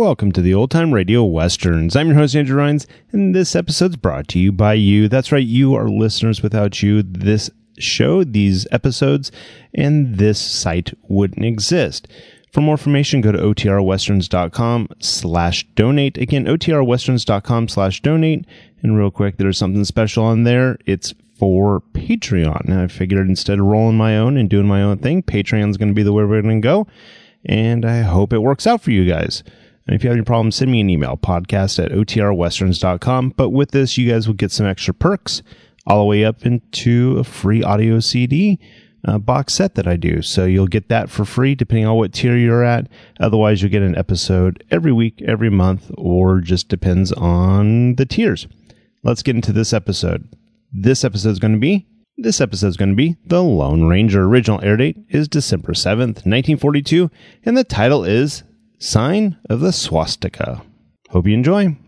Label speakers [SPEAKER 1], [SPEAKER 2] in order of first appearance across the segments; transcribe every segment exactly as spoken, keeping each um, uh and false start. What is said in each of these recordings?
[SPEAKER 1] welcome to the Old Time Radio Westerns. I'm your host, Andrew Rhynes, and this episode's brought to you by you. That's right, you are listeners. Without you, this show, these episodes, and this site wouldn't exist. For more information, go to otrwesterns.com slash donate. Again, otrwesterns.com slash donate. And real quick, there's something special on there. It's for Patreon. And I figured instead of rolling my own and doing my own thing, Patreon's going to be the way we're going to go. And I hope it works out for you guys. And if you have any problems, send me an email, podcast at otrwesterns dot com. But with this, you guys will get some extra perks all the way up into a free audio C D uh, box set that I do. So you'll get that for free depending on what tier you're at. Otherwise, you'll get an episode every week, every month, or just depends on the tiers. Let's get into this episode. This episode is going to be This episode is going to be The Lone Ranger. Original air date is December seventh, nineteen forty-two, and the title is Sign of the Swastika. Hope you enjoy.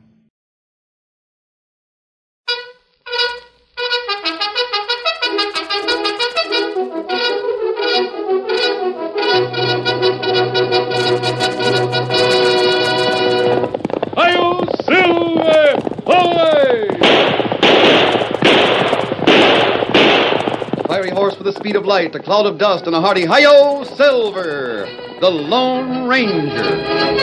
[SPEAKER 2] Hi-yo, Silver! Away!
[SPEAKER 3] Fiery horse with the speed of light, a cloud of dust, and a hearty hi-yo, Silver, the Lone Ranger.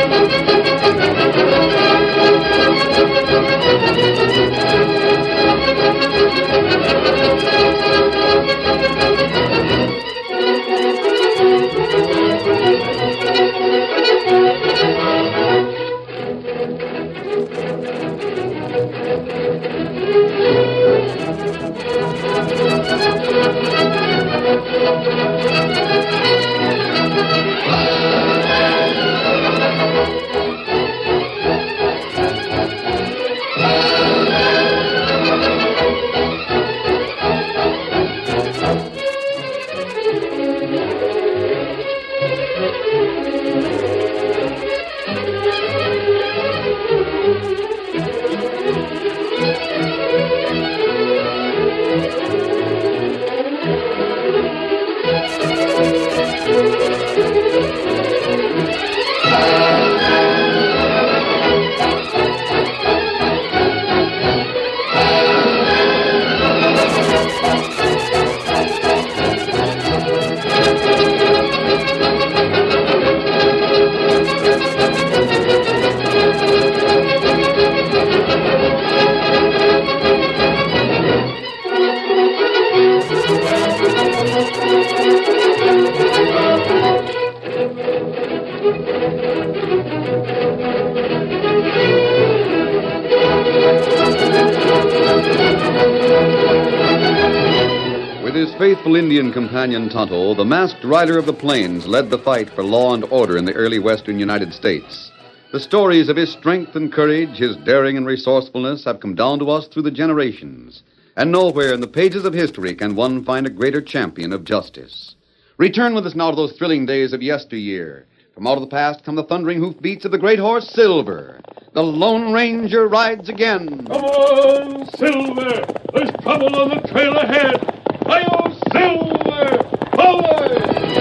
[SPEAKER 3] Faithful Indian companion Tonto, the masked rider of the plains, led the fight for law and order in the early western United States. The stories of his strength and courage, his daring and resourcefulness have come down to us through the generations. And nowhere in the pages of history can one find a greater champion of justice. Return with us now to those thrilling days of yesteryear. From out of the past come the thundering hoofbeats of the great horse Silver. The Lone Ranger rides again.
[SPEAKER 2] Come on, Silver! There's trouble on the trail ahead! Hi-yo, Silver! Away!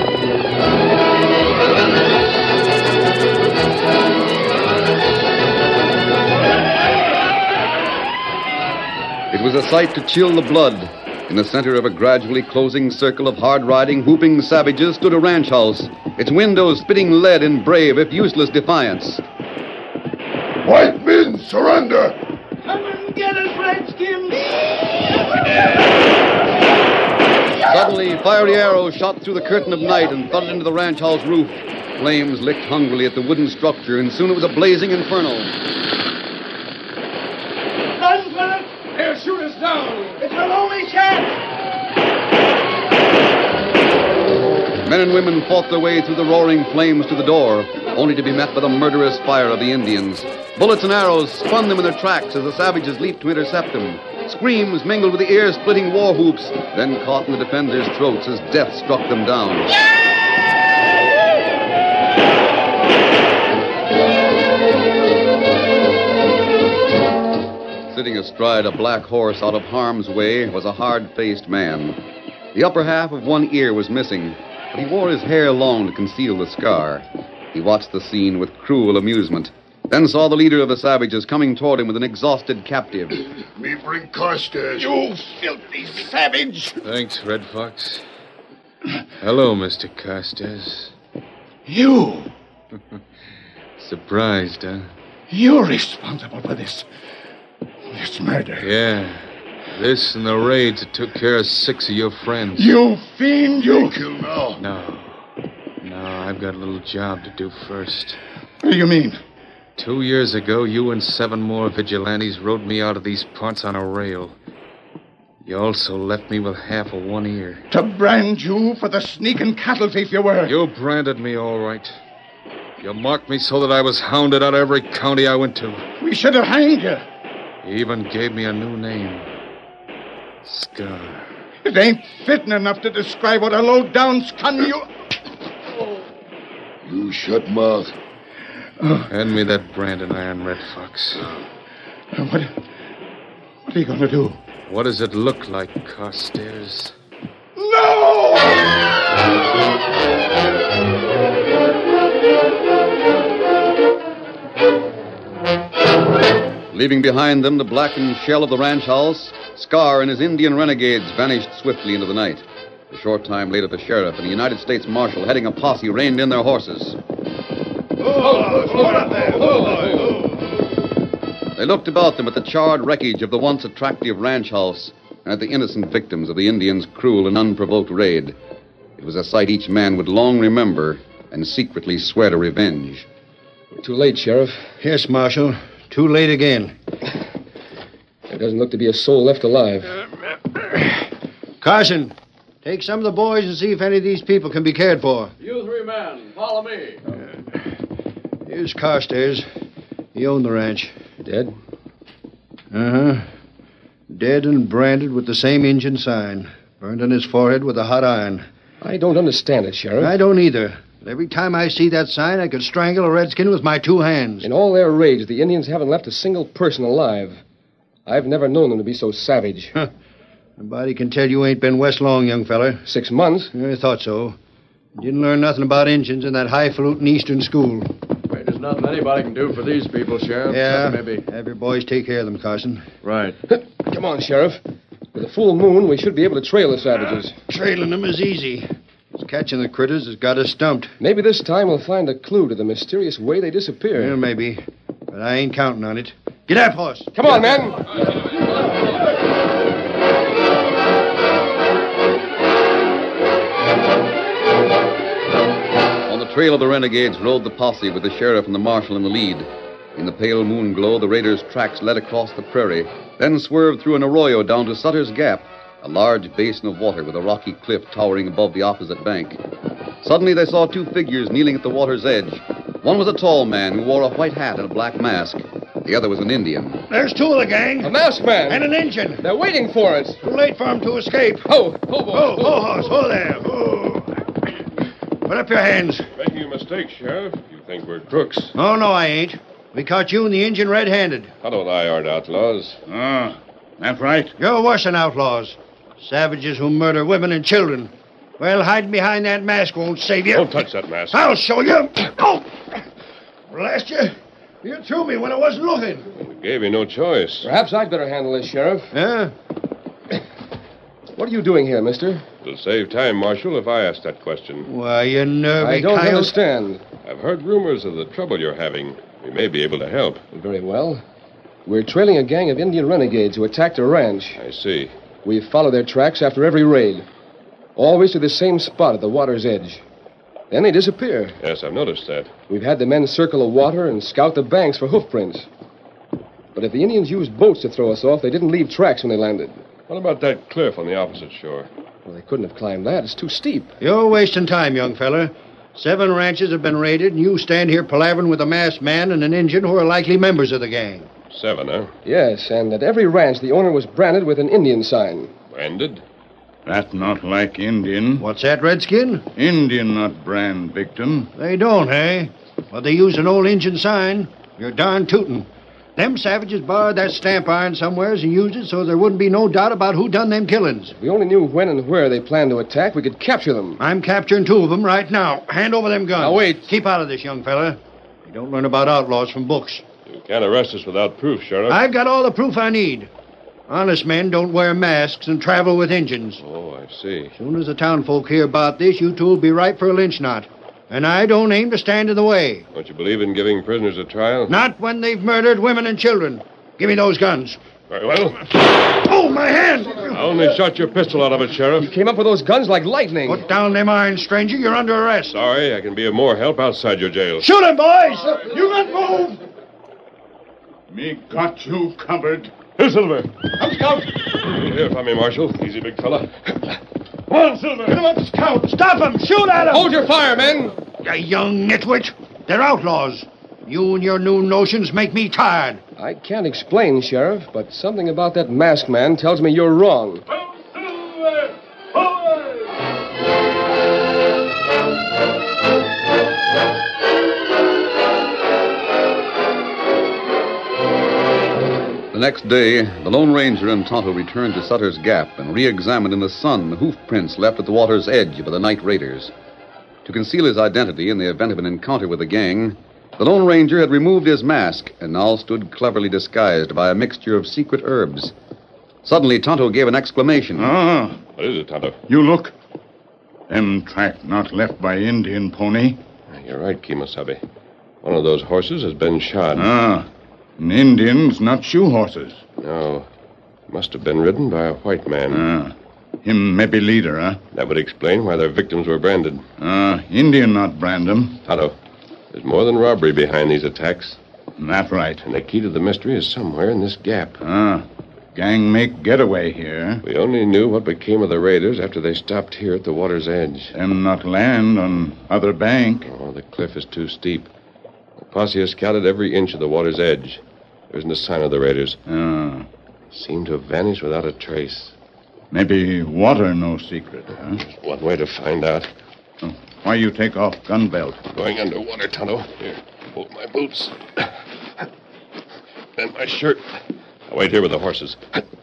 [SPEAKER 3] It was a sight to chill the blood. In the center of a gradually closing circle of hard-riding, whooping savages stood a ranch house, its windows spitting lead in brave, if useless, defiance.
[SPEAKER 4] White men, surrender!
[SPEAKER 2] Come and get us, Redskins!
[SPEAKER 3] Suddenly, fiery arrows shot through the curtain of night and thudded into the ranch house roof. Flames licked hungrily at the wooden structure, and soon it was a blazing inferno.
[SPEAKER 2] Run for it! They'll shoot us down! It's our only chance!
[SPEAKER 3] Men and women fought their way through the roaring flames to the door, only to be met by the murderous fire of the Indians. Bullets and arrows spun them in their tracks as the savages leaped to intercept them. Screams mingled with the ear-splitting war whoops, then caught in the defenders' throats as death struck them down. Sitting astride a black horse out of harm's way was a hard-faced man. The upper half of one ear was missing, but he wore his hair long to conceal the scar. He watched the scene with cruel amusement. then saw the leader of the savages coming toward him with an exhausted captive.
[SPEAKER 4] Me bring Carstairs.
[SPEAKER 5] You filthy savage!
[SPEAKER 6] Thanks, Red Fox. Hello, Mister Carstairs.
[SPEAKER 5] You!
[SPEAKER 6] Surprised, huh?
[SPEAKER 5] You're responsible for this. This murder.
[SPEAKER 6] Yeah. This and the raids that took care of six of your friends.
[SPEAKER 5] You fiend, you!
[SPEAKER 4] Kill now.
[SPEAKER 6] No. No, I've got a little job to do first.
[SPEAKER 5] What do you mean?
[SPEAKER 6] Two years ago, you and seven more vigilantes rode me out of these parts on a rail. You also left me with half of one ear.
[SPEAKER 5] To brand you for the sneaking cattle thief you were.
[SPEAKER 6] You branded me all right. You marked me so that I was hounded out of every county I went to.
[SPEAKER 5] We should have hanged you.
[SPEAKER 6] You even gave me a new name. Scar.
[SPEAKER 5] It ain't fitting enough to describe what a low-down scum you...
[SPEAKER 4] You shut mouth.
[SPEAKER 6] Hand me that branding iron, Red Fox.
[SPEAKER 5] What, what are you going to do?
[SPEAKER 6] What does it look like, Carstairs?
[SPEAKER 5] No!
[SPEAKER 3] Leaving behind them the blackened shell of the ranch house, Scar and his Indian renegades vanished swiftly into the night. A short time later, the sheriff and the United States Marshal, heading a posse, reined in their horses. They looked about them at the charred wreckage of the once attractive ranch house and at the innocent victims of the Indians' cruel and unprovoked raid. It was a sight each man would long remember and secretly swear to revenge.
[SPEAKER 7] We're too late, Sheriff.
[SPEAKER 8] Yes, Marshal. Too late again.
[SPEAKER 7] There doesn't look to be a soul left alive.
[SPEAKER 8] Carson, take some of the boys and see if any of these people can be cared for.
[SPEAKER 2] You three men, follow me.
[SPEAKER 8] Here's Carstairs. He owned the ranch.
[SPEAKER 7] Dead?
[SPEAKER 8] Uh-huh. Dead and branded with the same Injun sign. Burned on his forehead with a hot iron.
[SPEAKER 7] I don't understand it, Sheriff.
[SPEAKER 8] I don't either. But every time I see that sign, I could strangle a redskin with my two hands.
[SPEAKER 7] In all their raids, the Indians haven't left a single person alive. I've never known them to be so savage.
[SPEAKER 8] Huh. Nobody can tell you ain't been west long, young feller.
[SPEAKER 7] Six months?
[SPEAKER 8] I thought so. Didn't learn nothing about Injuns in that highfalutin Eastern school.
[SPEAKER 9] Wait, there's nothing anybody can do for these people, Sheriff.
[SPEAKER 8] Yeah,
[SPEAKER 9] Maybe.
[SPEAKER 8] have your boys take care of them, Carson.
[SPEAKER 9] Right.
[SPEAKER 7] Come on, Sheriff. With a full moon, we should be able to trail the savages.
[SPEAKER 8] Uh, trailing them is easy. It's catching the critters has got us stumped.
[SPEAKER 7] Maybe this time we'll find a clue to the mysterious way they disappeared.
[SPEAKER 8] Yeah, maybe. But I ain't counting on it. Get up, horse.
[SPEAKER 7] Come on, men.
[SPEAKER 3] On the trail of the renegades rode the posse with the sheriff and the marshal in the lead. In the pale moon glow, the raiders' tracks led across the prairie, then swerved through an arroyo down to Sutter's Gap, a large basin of water with a rocky cliff towering above the opposite bank. Suddenly they saw two figures kneeling at the water's edge. One was a tall man who wore a white hat and a black mask. The other was an Indian.
[SPEAKER 8] There's two of the gang.
[SPEAKER 7] A masked man.
[SPEAKER 8] And an Injun.
[SPEAKER 7] They're waiting for us.
[SPEAKER 8] Too late for them to escape.
[SPEAKER 7] Ho, ho, boy.
[SPEAKER 8] Ho, ho, horse, ho there. Ho. Put up your hands.
[SPEAKER 2] Making a mistake, Sheriff. You think we're crooks.
[SPEAKER 8] Oh, no, I ain't. We caught you and the Injun red-handed.
[SPEAKER 2] Huddle I aren't outlaws.
[SPEAKER 5] Ah, that's right.
[SPEAKER 8] You're worse than outlaws. Savages who murder women and children. Well, hiding behind that mask won't save you.
[SPEAKER 2] Don't touch that mask.
[SPEAKER 8] I'll show you. Oh! Blast you. You threw me when I wasn't looking.
[SPEAKER 2] We gave you no choice.
[SPEAKER 7] Perhaps I'd better handle this, Sheriff.
[SPEAKER 8] Yeah?
[SPEAKER 7] What are you doing here, mister?
[SPEAKER 2] It'll save time, Marshal, if I ask that question.
[SPEAKER 8] Why, you nervy
[SPEAKER 7] I don't
[SPEAKER 8] coyote.
[SPEAKER 7] understand.
[SPEAKER 2] I've heard rumors of the trouble you're having. We may be able to help.
[SPEAKER 7] Very well. We're trailing a gang of Indian renegades who attacked a ranch.
[SPEAKER 2] I see.
[SPEAKER 7] We follow their tracks after every raid. Always to the same spot at the water's edge. Then they disappear.
[SPEAKER 2] Yes, I've noticed that.
[SPEAKER 7] We've had the men circle the water and scout the banks for hoof prints. But if the Indians used boats to throw us off, they didn't leave tracks when they landed.
[SPEAKER 2] What about that cliff on the opposite shore?
[SPEAKER 7] Well, they couldn't have climbed that. It's too steep.
[SPEAKER 8] You're wasting time, young fella. Seven ranches have been raided, and you stand here palavering with a masked man and an Injun who are likely members of the gang.
[SPEAKER 2] Seven, huh?
[SPEAKER 7] Yes, and at every ranch, the owner was branded with an Indian sign.
[SPEAKER 2] Branded?
[SPEAKER 5] That's not like Indian.
[SPEAKER 8] What's that, Redskin?
[SPEAKER 5] Indian not brand victim.
[SPEAKER 8] They don't, eh? Well, they use an old Injun sign. You're darn tootin'. Them savages borrowed that stamp iron somewheres and used it so there wouldn't be no doubt about who done them killings.
[SPEAKER 7] If we only knew when and where they planned to attack, we could capture them.
[SPEAKER 8] I'm capturing two of them right now. Hand over them guns.
[SPEAKER 7] Now, wait.
[SPEAKER 8] Keep out of this, young fella. You don't learn about outlaws from books.
[SPEAKER 2] You can't arrest us without proof, Sheriff.
[SPEAKER 8] I've got all the proof I need. Honest men don't wear masks and travel with Injuns.
[SPEAKER 2] Oh, I see.
[SPEAKER 8] As soon as the townfolk hear about this, you two'll be ripe for a lynch knot. And I don't aim to stand in the way.
[SPEAKER 2] Don't you believe in giving prisoners a trial?
[SPEAKER 8] Not when they've murdered women and children. Give me those guns.
[SPEAKER 2] Very well.
[SPEAKER 8] Oh, my hand!
[SPEAKER 2] I only shot your pistol out of it, Sheriff.
[SPEAKER 7] You came up with those guns like lightning.
[SPEAKER 8] Put down them irons, stranger. You're under arrest.
[SPEAKER 2] Sorry, I can be of more help outside your jail.
[SPEAKER 8] Shoot him, boys! You not move!
[SPEAKER 5] Me got you covered.
[SPEAKER 2] Here, Silver.
[SPEAKER 5] Come, Scout.
[SPEAKER 2] Here from me, Marshal. Easy, big fella.
[SPEAKER 5] Come on, Silver. Get him up, Scout.
[SPEAKER 8] Stop him! Shoot at him!
[SPEAKER 7] Hold your fire, men.
[SPEAKER 8] You young nitwit. They're outlaws. You and your new notions make me tired.
[SPEAKER 7] I can't explain, Sheriff, but something about that masked man tells me you're wrong.
[SPEAKER 2] Silver!
[SPEAKER 3] The next day, the Lone Ranger and Tonto returned to Sutter's Gap and re-examined in the sun the hoof prints left at the water's edge by the night raiders. To conceal his identity in the event of an encounter with the gang, the Lone Ranger had removed his mask and now stood cleverly disguised by a mixture of secret herbs. Suddenly, Tonto gave an exclamation.
[SPEAKER 5] Ah,
[SPEAKER 2] What is it, Tonto?
[SPEAKER 5] you look. Them track not left by Indian pony.
[SPEAKER 2] You're right, Kemosabe. One of those horses has been shod.
[SPEAKER 5] Ah, and Indians not shoe horses.
[SPEAKER 2] No. Must have been ridden by a white man.
[SPEAKER 5] Ah, him maybe leader, huh?
[SPEAKER 2] That would explain why their victims were branded.
[SPEAKER 5] Ah, Indian not brand 'em.
[SPEAKER 2] Tonto, there's more than robbery behind these attacks.
[SPEAKER 5] That right.
[SPEAKER 2] And the key to the mystery is somewhere in this gap.
[SPEAKER 5] Ah, gang make getaway here.
[SPEAKER 2] We only knew what became of the raiders after they stopped here at the water's edge.
[SPEAKER 5] Them not land on other bank.
[SPEAKER 2] Oh, the cliff is too steep. The posse has scouted every inch of the water's edge. There isn't a sign of the raiders.
[SPEAKER 5] Ah,
[SPEAKER 2] Seem to have vanished without a trace.
[SPEAKER 5] maybe water no secret, huh?
[SPEAKER 2] One way to find out.
[SPEAKER 5] Oh, why you take off gun belt?
[SPEAKER 2] Going underwater, Tonto. Here, hold my boots. And my shirt. I'll wait here with the horses.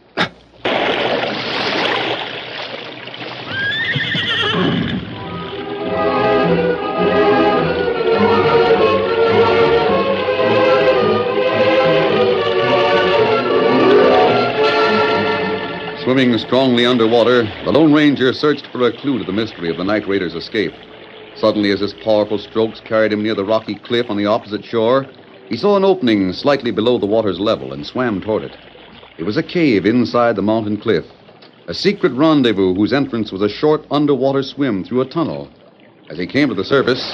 [SPEAKER 3] Swimming strongly underwater, the Lone Ranger searched for a clue to the mystery of the night raiders' escape. Suddenly, as his powerful strokes carried him near the rocky cliff on the opposite shore, he saw an opening slightly below the water's level and swam toward it. It was a cave inside the mountain cliff, a secret rendezvous whose entrance was a short underwater swim through a tunnel. As he came to the surface,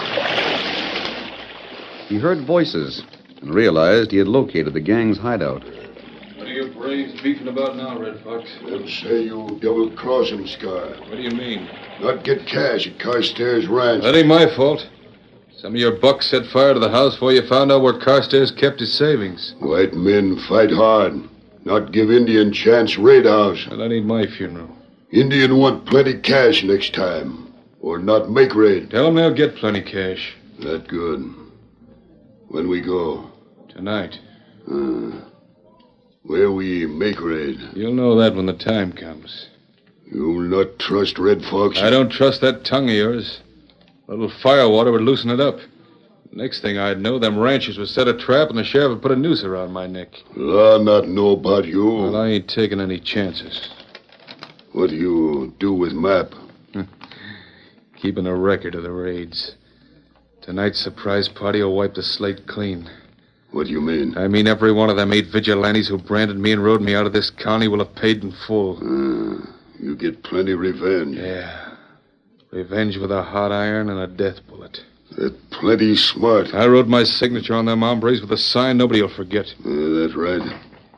[SPEAKER 3] he heard voices and realized he had located the gang's hideout.
[SPEAKER 6] What are your braves beefing about now, Red Fox?
[SPEAKER 4] Them say you double-cross him, Scar.
[SPEAKER 6] What do you mean?
[SPEAKER 4] Not get cash at Carstairs Ranch.
[SPEAKER 6] That ain't my fault. Some of your bucks set fire to the house before you found out where Carstairs kept his savings.
[SPEAKER 4] White men fight hard. Not give Indian chance raid house.
[SPEAKER 6] Well, that ain't my funeral.
[SPEAKER 4] Indian want plenty cash next time. Or not make raid.
[SPEAKER 6] Tell them they'll get plenty cash.
[SPEAKER 4] That good. When we go?
[SPEAKER 6] Tonight.
[SPEAKER 4] Uh, where we make raid?
[SPEAKER 6] You'll know that when the time comes.
[SPEAKER 4] You'll not trust Red Fox?
[SPEAKER 6] I don't trust that tongue of yours. A little firewater would loosen it up. Next thing I'd know, them ranchers would set a trap and the sheriff would put a noose around my neck.
[SPEAKER 4] Law not know about you.
[SPEAKER 6] Well, I ain't taking any chances.
[SPEAKER 4] What do you do with Map?
[SPEAKER 6] Keeping a record of the raids. Tonight's surprise party will wipe the slate clean.
[SPEAKER 4] What do you mean?
[SPEAKER 6] I mean every one of them eight vigilantes who branded me and rode me out of this county will have paid in full.
[SPEAKER 4] Uh, you get plenty revenge.
[SPEAKER 6] Yeah. Revenge with a hot iron and a death bullet.
[SPEAKER 4] That plenty smart.
[SPEAKER 6] I wrote my signature on them hombres with a sign nobody will forget.
[SPEAKER 4] Uh, that's right.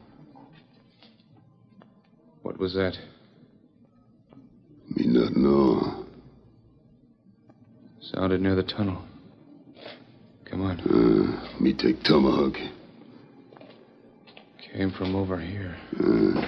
[SPEAKER 6] What was that?
[SPEAKER 4] Me not know.
[SPEAKER 6] Sounded near the tunnel. Come on.
[SPEAKER 4] Uh, me take tomahawk.
[SPEAKER 6] Came from over here.
[SPEAKER 4] Uh,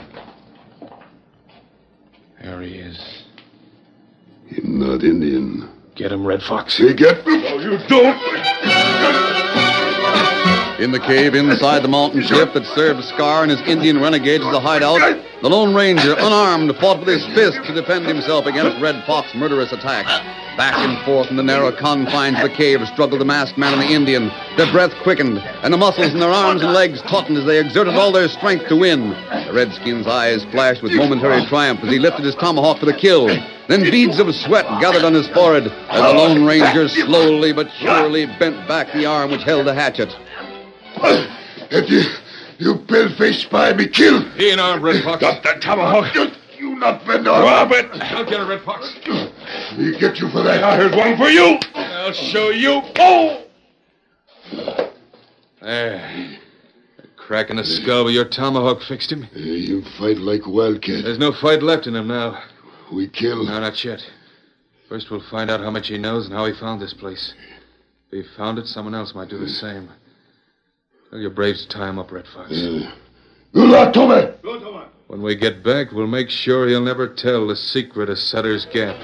[SPEAKER 6] There he is.
[SPEAKER 4] him not Indian.
[SPEAKER 6] Get him, Red Fox.
[SPEAKER 4] Say, get...
[SPEAKER 2] Oh, you don't!
[SPEAKER 3] In the cave inside the mountain cliff that served Scar and his Indian renegades as a hideout, the Lone Ranger, unarmed, fought with his fist to defend himself against Red Fox's murderous attack. Back and forth in the narrow confines of the cave struggled the masked man and the Indian. Their breath quickened, and the muscles in their arms and legs tautened as they exerted all their strength to win. The Redskin's eyes flashed with momentary triumph as he lifted his tomahawk for the kill. Then beads of sweat gathered on his forehead as the Lone Ranger slowly but surely bent back the arm which held the hatchet.
[SPEAKER 4] If you, you pale-faced spy be killed.
[SPEAKER 6] He ain't armed, Red Fox.
[SPEAKER 4] Got that tomahawk. You, you not bend on.
[SPEAKER 6] Drop it. I'll get it, Red Fox.
[SPEAKER 4] We get you for that.
[SPEAKER 2] Now, here's one for you.
[SPEAKER 6] I'll show you. Oh! There. A crack in the skull where your tomahawk fixed him.
[SPEAKER 4] Uh, you fight like a wildcat.
[SPEAKER 6] There's no fight left in him now.
[SPEAKER 4] We kill.
[SPEAKER 6] No, not yet. First, we'll find out how much he knows and how he found this place. If he found it, someone else might do the same. Tell your braves to tie him up, Red Fox.
[SPEAKER 4] Uh, good luck, Tommy.
[SPEAKER 2] Go, Tommy.
[SPEAKER 6] When we get back, we'll make sure he'll never tell the secret of Sutter's Gap.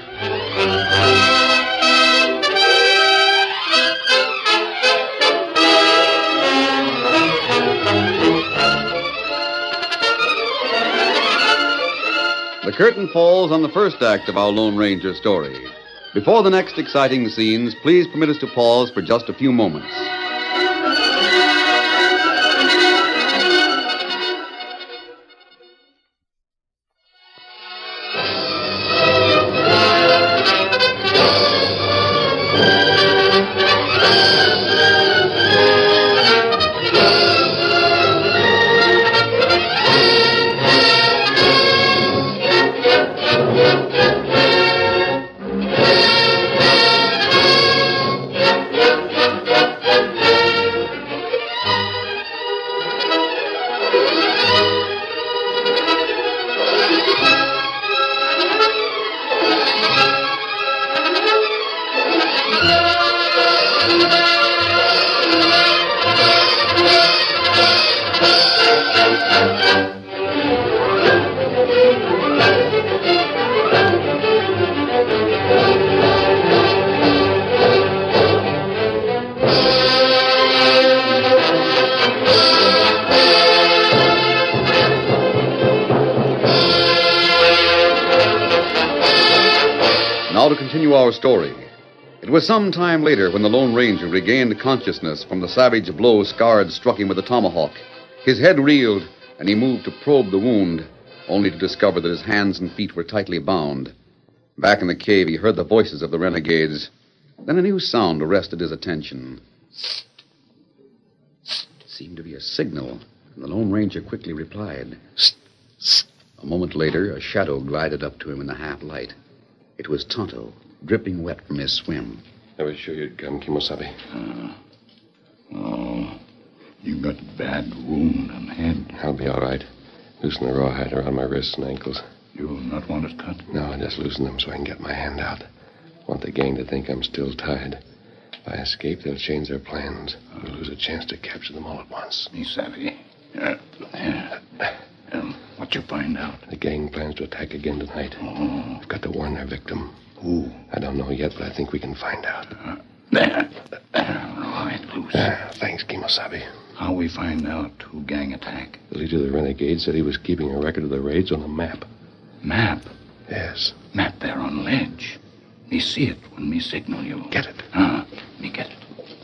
[SPEAKER 3] The curtain falls on the first act of our Lone Ranger story. Before the next exciting scenes, please permit us to pause for just a few moments. Now to continue our story. It was some time later when the Lone Ranger regained consciousness from the savage blow Scar had struck him with the tomahawk. His head reeled, and he moved to probe the wound, only to discover that his hands and feet were tightly bound. Back in the cave, he heard the voices of the renegades. Then a new sound arrested his attention. It seemed to be a signal, and the Lone Ranger quickly replied. A moment later, a shadow glided up to him in the half-light. It was Tonto, dripping wet from his swim.
[SPEAKER 7] I was sure you'd come, Kimosabe.
[SPEAKER 5] Uh, oh, you got a bad wound on the head.
[SPEAKER 7] I'll be all right. Loosen the rawhide around my wrists and ankles.
[SPEAKER 5] You'll not want it cut?
[SPEAKER 7] No, just loosen them so I can get my hand out. Want the gang to think I'm still tied. If I escape, they'll change their plans. We'll lose a chance to capture them all at once.
[SPEAKER 5] Me savvy. Uh, uh, um, what you find out?
[SPEAKER 7] The gang plans to attack again tonight.
[SPEAKER 5] Oh.
[SPEAKER 7] We've got to warn their victim.
[SPEAKER 5] Who?
[SPEAKER 7] I don't know yet, but I think we can find out.
[SPEAKER 5] Uh, there. All right, loose.
[SPEAKER 7] Ah, thanks, Kimosabe.
[SPEAKER 5] How we find out who gang attack?
[SPEAKER 7] The leader of the renegades said he was keeping a record of the raids on a map.
[SPEAKER 5] Map?
[SPEAKER 7] Yes.
[SPEAKER 5] Map there on ledge. Me see it when me signal you.
[SPEAKER 7] Get it.
[SPEAKER 5] Ah, me get it.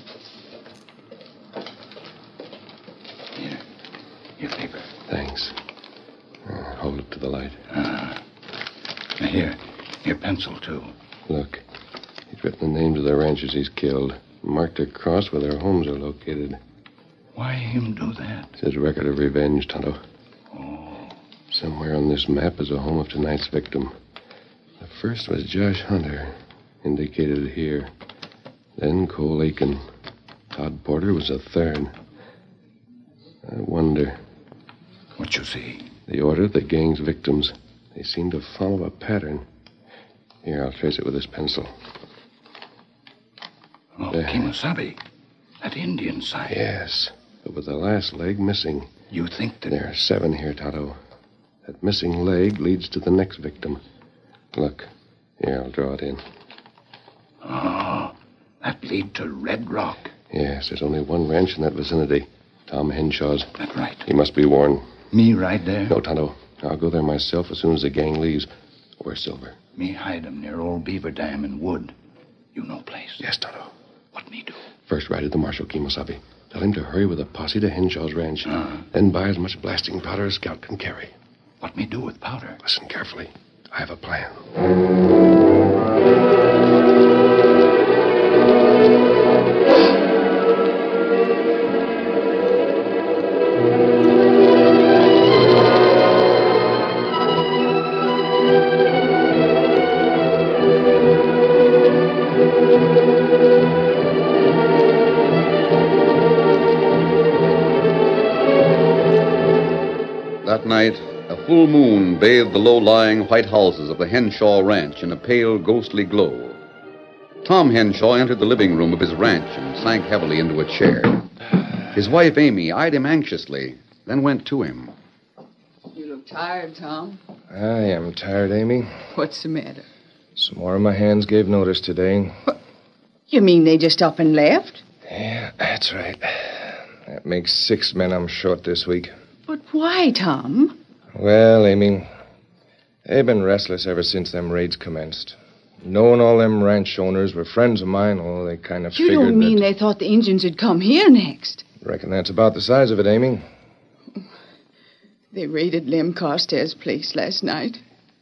[SPEAKER 5] Here. Your paper.
[SPEAKER 7] Thanks. Uh, hold it to the light.
[SPEAKER 5] Ah. Now here. Your pencil, too.
[SPEAKER 7] Look. He's written the names of the ranchers he's killed. Marked a cross where their homes are located.
[SPEAKER 5] Why him do that?
[SPEAKER 7] It's his record of revenge, Tonto.
[SPEAKER 5] Oh.
[SPEAKER 7] Somewhere on this map is the home of tonight's victim. The first was Josh Hunter, indicated here. Then Cole Aiken. Todd Porter was a third. I wonder.
[SPEAKER 5] What you see?
[SPEAKER 7] The order of the gang's victims. They seem to follow a pattern. Here, I'll trace it with this pencil.
[SPEAKER 5] Oh,
[SPEAKER 7] There.
[SPEAKER 5] Kimosabe. That Indian side.
[SPEAKER 7] Yes, but with the last leg missing.
[SPEAKER 5] You think that...
[SPEAKER 7] There are seven here, Tonto. That missing leg leads to the next victim. Look. Here, I'll draw it in.
[SPEAKER 5] Oh, that lead to Red Rock.
[SPEAKER 7] Yes, there's only one ranch in that vicinity. Tom Henshaw's.
[SPEAKER 5] That's right.
[SPEAKER 7] He must be warned.
[SPEAKER 5] Me right there?
[SPEAKER 7] No, Tonto. I'll go there myself as soon as the gang leaves. Where's Silver?
[SPEAKER 5] Me hide him near old Beaver Dam in Wood. You know place.
[SPEAKER 7] Yes, Tonto.
[SPEAKER 5] What me do?
[SPEAKER 7] First ride to the Marshal, Kimosabe. Tell him to hurry with a posse to Henshaw's ranch.
[SPEAKER 5] Uh-huh.
[SPEAKER 7] Then buy as much blasting powder as Scout can carry.
[SPEAKER 5] What me do with powder?
[SPEAKER 7] Listen carefully. I have a plan.
[SPEAKER 3] That night, a full moon bathed the low-lying white houses of the Henshaw Ranch in a pale, ghostly glow. Tom Henshaw entered the living room of his ranch and sank heavily into a chair. His wife, Amy, eyed him anxiously, then went to him.
[SPEAKER 10] You look tired, Tom.
[SPEAKER 9] I am tired, Amy.
[SPEAKER 10] What's the matter?
[SPEAKER 9] Some more of my hands gave notice today.
[SPEAKER 10] What? You mean they just up and left?
[SPEAKER 9] Yeah, that's right. That makes six men I'm short this week.
[SPEAKER 10] But why, Tom?
[SPEAKER 9] Well, Amy, they've been restless ever since them raids commenced. Knowing all them ranch owners were friends of mine, oh, they kind of
[SPEAKER 10] You
[SPEAKER 9] figured
[SPEAKER 10] don't mean
[SPEAKER 9] that...
[SPEAKER 10] they thought the Indians would come here next?
[SPEAKER 9] Reckon that's about the size of it, Amy.
[SPEAKER 10] They raided Lem Carstairs' place last night.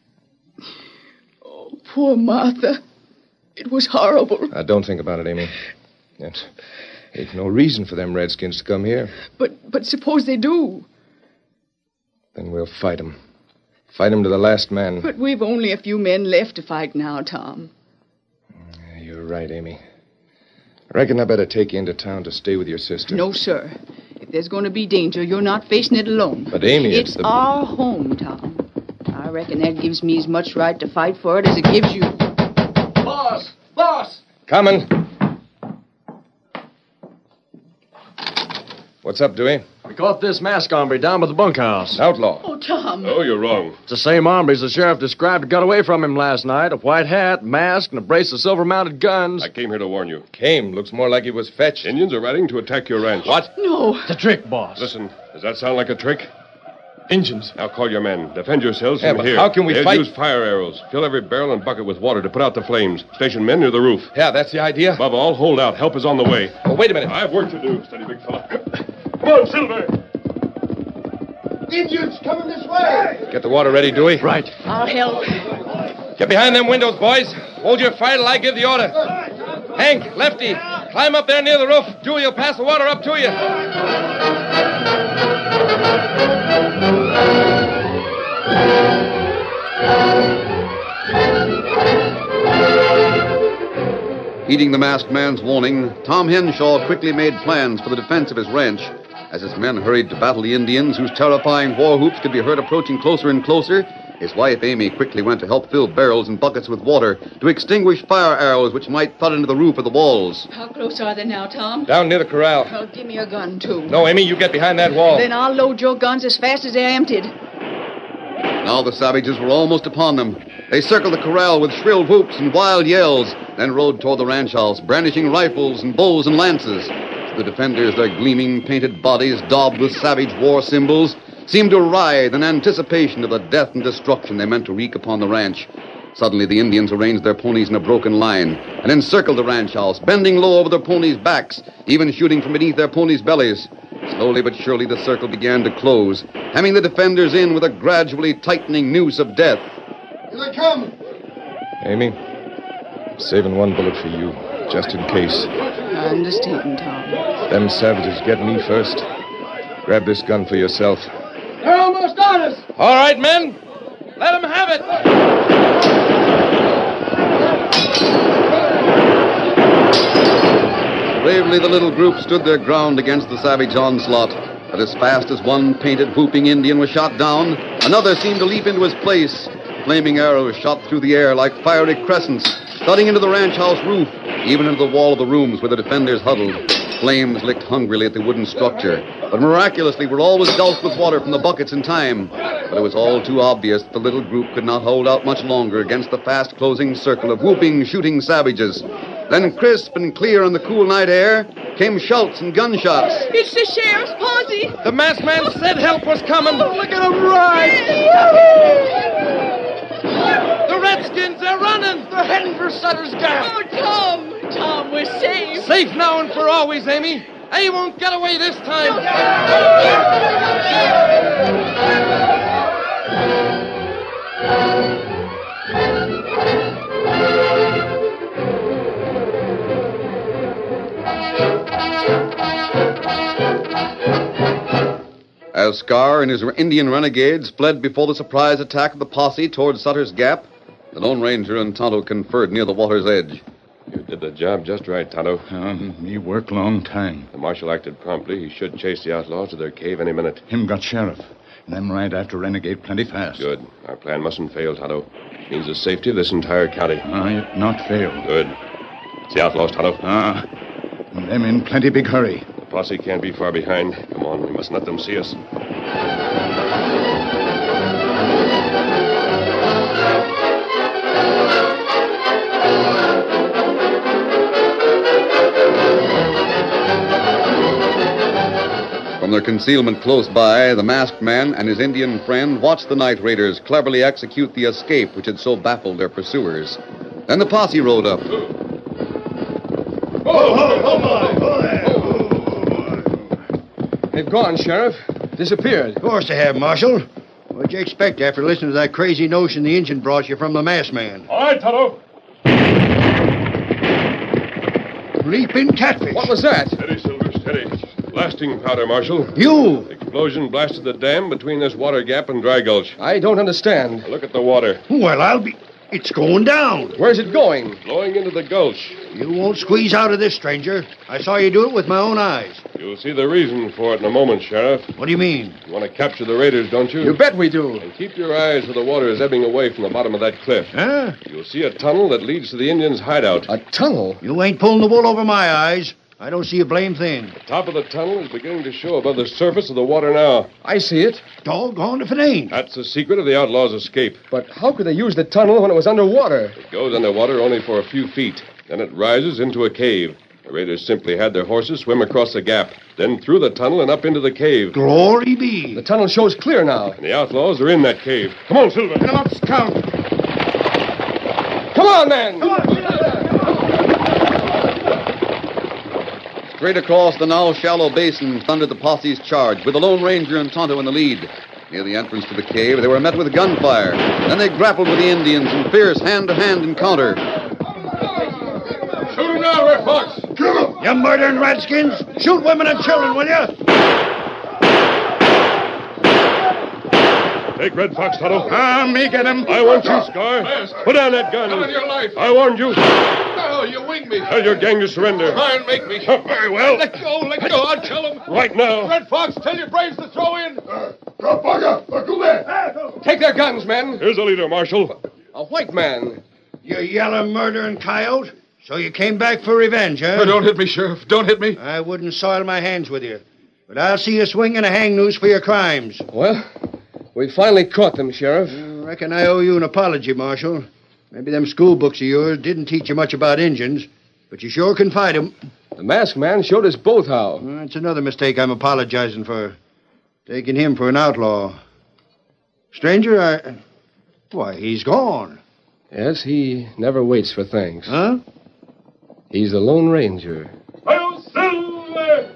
[SPEAKER 10] Oh, poor Martha. It was horrible.
[SPEAKER 9] Now, don't think about it, Amy. It ain't no reason for them redskins to come here.
[SPEAKER 10] But but suppose they do.
[SPEAKER 9] Then we'll fight 'em. Fight 'em to the last man.
[SPEAKER 10] But we've only a few men left to fight now, Tom.
[SPEAKER 9] Yeah, you're right, Amy. I reckon I better take you into town to stay with your sister.
[SPEAKER 10] No, sir. If there's going to be danger, you're not facing it alone.
[SPEAKER 9] But, Amy, it's,
[SPEAKER 10] it's
[SPEAKER 9] the...
[SPEAKER 10] our home, Tom. I reckon that gives me as much right to fight for it as it gives you.
[SPEAKER 9] Boss! Boss! Coming. What's up, Dewey?
[SPEAKER 11] We caught this masked hombre down by the bunkhouse.
[SPEAKER 9] Outlaw.
[SPEAKER 10] Oh, Tom.
[SPEAKER 2] Oh, you're wrong.
[SPEAKER 11] It's the same hombre as the sheriff described got away from him last night. A white hat, mask, and a brace of silver-mounted guns.
[SPEAKER 2] I came here to warn you.
[SPEAKER 9] Came. Looks more like he was fetched.
[SPEAKER 2] Indians are riding to attack your ranch.
[SPEAKER 9] What?
[SPEAKER 10] No.
[SPEAKER 11] It's a trick, boss.
[SPEAKER 2] Listen, does that sound like a trick?
[SPEAKER 11] Injuns.
[SPEAKER 2] Now call your men. Defend yourselves
[SPEAKER 9] Yeah,
[SPEAKER 2] from
[SPEAKER 9] but
[SPEAKER 2] here.
[SPEAKER 9] how can we
[SPEAKER 2] They'll
[SPEAKER 9] fight?
[SPEAKER 2] use fire arrows. Fill every barrel and bucket with water to put out the flames. Station men near the roof.
[SPEAKER 9] Yeah, that's the idea.
[SPEAKER 2] Above all, hold out. Help is on the way.
[SPEAKER 9] Oh, wait a minute.
[SPEAKER 2] I've work to do. Steady, big fella. Come on, Silver.
[SPEAKER 8] Indians coming this way.
[SPEAKER 9] Get the water ready, Dewey.
[SPEAKER 11] Right.
[SPEAKER 10] I'll help.
[SPEAKER 9] Get behind them windows, boys. Hold your fire till I give the order. Hank, Lefty, climb up there near the roof. Dewey will pass the water up to you.
[SPEAKER 3] Heeding the masked man's warning, Tom Henshaw quickly made plans for the defense of his ranch. As his men hurried to battle the Indians, whose terrifying war whoops could be heard approaching closer and closer, his wife Amy quickly went to help fill barrels and buckets with water to extinguish fire arrows which might thud into the roof or the walls.
[SPEAKER 10] How close are they now, Tom?
[SPEAKER 9] Down near the corral.
[SPEAKER 10] Well, give me a gun, too.
[SPEAKER 9] No, Amy, you get behind that wall.
[SPEAKER 10] Then I'll load your guns as fast as they're emptied.
[SPEAKER 3] Now the savages were almost upon them. They circled the corral with shrill whoops and wild yells, then rode toward the ranch house, brandishing rifles and bows and lances. The defenders, their gleaming, painted bodies daubed with savage war symbols, seemed to writhe in anticipation of the death and destruction they meant to wreak upon the ranch. Suddenly, the Indians arranged their ponies in a broken line and encircled the ranch house, bending low over their ponies' backs, even shooting from beneath their ponies' bellies. Slowly but surely, the circle began to close, hemming the defenders in with a gradually tightening noose of death.
[SPEAKER 8] Here they come.
[SPEAKER 9] Amy, saving one bullet for you, just in case.
[SPEAKER 10] I understand, Tom.
[SPEAKER 9] Them savages get me first. Grab this gun for yourself.
[SPEAKER 8] They're almost on us.
[SPEAKER 9] All right, men. Let them have it.
[SPEAKER 3] Bravely, the little group stood their ground against the savage onslaught. But as fast as one painted, whooping Indian was shot down, another seemed to leap into his place. Flaming arrows shot through the air like fiery crescents, thudding into the ranch house roof, even into the wall of the rooms where the defenders huddled. Flames licked hungrily at the wooden structure, but miraculously were always doused with water from the buckets in time. But it was all too obvious that the little group could not hold out much longer against the fast-closing circle of whooping, shooting savages. Then, crisp and clear in the cool night air, came shouts and gunshots.
[SPEAKER 10] It's the sheriff's posse.
[SPEAKER 9] The masked man said help was coming.
[SPEAKER 10] Oh, look at him ride.
[SPEAKER 9] The Redskins, they're running. They're heading for Sutter's Gap.
[SPEAKER 10] Oh, Tom. Tom, we're safe.
[SPEAKER 9] Safe now and for always, Amy. They won't get away this time.
[SPEAKER 3] As Scar and his Indian renegades fled before the surprise attack of the posse toward Sutter's Gap, the Lone Ranger and Tonto conferred near the water's edge.
[SPEAKER 7] You did the job just right, Tonto.
[SPEAKER 5] Um, me work long time.
[SPEAKER 7] The marshal acted promptly. He should chase the outlaws to their cave any minute.
[SPEAKER 5] Him got sheriff. Them ride after renegade plenty fast.
[SPEAKER 7] Good. Our plan mustn't fail, Tonto. Means the safety of this entire county.
[SPEAKER 5] Ah, it not fail.
[SPEAKER 7] Good. It's the outlaws, Tonto.
[SPEAKER 5] Ah, them in plenty big hurry.
[SPEAKER 7] The posse can't be far behind. Come on, we must let them see us.
[SPEAKER 3] From their concealment close by, the masked man and his Indian friend watched the night raiders cleverly execute the escape which had so baffled their pursuers. Then the posse rode up.
[SPEAKER 11] Oh, oh, oh, my. Oh, They've gone, Sheriff. Disappeared.
[SPEAKER 8] Of course they have, Marshal. What'd you expect after listening to that crazy notion the Injun brought you from the masked man?
[SPEAKER 2] All right, Tonto.
[SPEAKER 8] Leaping catfish.
[SPEAKER 11] What was that?
[SPEAKER 7] Steady, Silver, steady. Blasting powder, Marshal.
[SPEAKER 8] You!
[SPEAKER 7] The explosion blasted the dam between this water gap and Dry Gulch.
[SPEAKER 11] I don't understand.
[SPEAKER 7] Now look at the water.
[SPEAKER 8] Well, I'll be... It's going down.
[SPEAKER 11] Where's it going?
[SPEAKER 7] Flowing into the gulch.
[SPEAKER 8] You won't squeeze out of this, stranger. I saw you do it with my own eyes.
[SPEAKER 7] You'll see the reason for it in a moment, Sheriff.
[SPEAKER 8] What do you mean?
[SPEAKER 7] You want to capture the raiders, don't you?
[SPEAKER 11] You bet we do.
[SPEAKER 7] And keep your eyes where the water is ebbing away from the bottom of that cliff.
[SPEAKER 8] Huh?
[SPEAKER 7] You'll see a tunnel that leads to the Indians' hideout.
[SPEAKER 11] A tunnel?
[SPEAKER 8] You ain't pulling the wool over my eyes. I don't see a blame thing.
[SPEAKER 7] The top of the tunnel is beginning to show above the surface of the water now.
[SPEAKER 11] I see it.
[SPEAKER 8] Doggone if it ain't.
[SPEAKER 7] That's the secret of the outlaws' escape.
[SPEAKER 11] But how could they use the tunnel when it was underwater?
[SPEAKER 7] It goes underwater only for a few feet. Then it rises into a cave. The raiders simply had their horses swim across the gap, then through the tunnel and up into the cave.
[SPEAKER 8] Glory be.
[SPEAKER 11] The tunnel shows clear now.
[SPEAKER 7] And the outlaws are in that cave. Come on, Silver.
[SPEAKER 8] Come up, Scout.
[SPEAKER 11] Come on, man. Come on.
[SPEAKER 3] Straight across the now shallow basin thundered the posse's charge, with the Lone Ranger and Tonto in the lead. Near the entrance to the cave, they were met with gunfire. Then they grappled with the Indians in fierce hand-to-hand encounter.
[SPEAKER 2] Shoot him now, Red Fox.
[SPEAKER 8] Kill him. You murdering redskins. Shoot women and children, will you?
[SPEAKER 7] Take Red Fox, Tonto.
[SPEAKER 8] Ah, me get him.
[SPEAKER 7] I want you, Scar. Put down that gun.
[SPEAKER 2] Come on your life.
[SPEAKER 7] I warned you.
[SPEAKER 2] No, you winged me.
[SPEAKER 7] Tell your gang to surrender.
[SPEAKER 2] Try and make me.
[SPEAKER 7] Oh, very well.
[SPEAKER 2] Let go, let go. I'll kill him.
[SPEAKER 7] Right now.
[SPEAKER 2] Red Fox, tell your braves to throw in.
[SPEAKER 11] Take their guns, men.
[SPEAKER 7] Here's the leader, Marshal.
[SPEAKER 11] A white man.
[SPEAKER 8] You yellow murdering coyote. So you came back for revenge, huh?
[SPEAKER 2] Oh, don't hit me, Sheriff. Don't hit me.
[SPEAKER 8] I wouldn't soil my hands with you. But I'll see you swinging a hang noose for your crimes.
[SPEAKER 11] Well, we finally caught them, Sheriff.
[SPEAKER 8] I reckon I owe you an apology, Marshal. Maybe them school books of yours didn't teach you much about Injuns, but you sure can fight 'em.
[SPEAKER 11] The masked man showed us both how.
[SPEAKER 8] Well, that's another mistake I'm apologizing for. Taking him for an outlaw. Stranger, I... Why, he's gone.
[SPEAKER 11] Yes, he never waits for thanks.
[SPEAKER 8] Huh?
[SPEAKER 11] He's the Lone Ranger.
[SPEAKER 2] Hi-yo, Silver!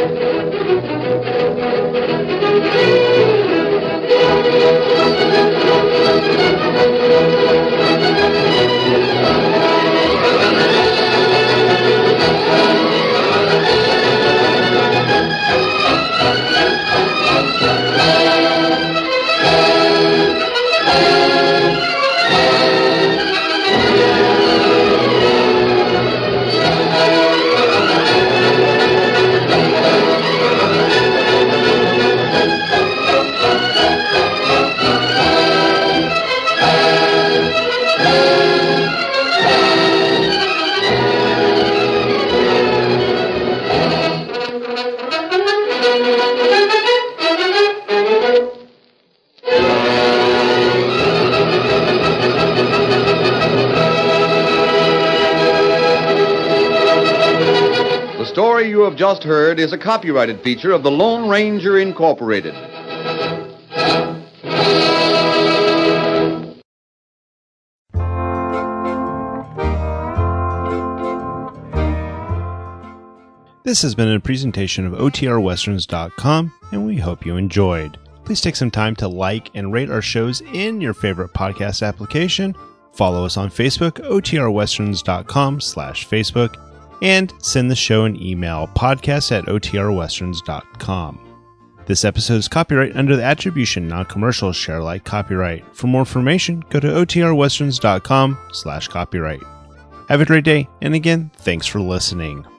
[SPEAKER 3] The story you have just heard is a copyrighted feature of the Lone Ranger Incorporated.
[SPEAKER 1] This has been a presentation of O T R westerns dot com, and we hope you enjoyed. Please take some time to like and rate our shows in your favorite podcast application. Follow us on Facebook, O T R westerns dot com slash Facebook, and send the show an email, podcast at O T R westerns dot com. This episode is copyright under the Attribution Non-Commercial Share Alike copyright. For more information, go to O T R westerns dot com slash copyright. Have a great day, and again, thanks for listening.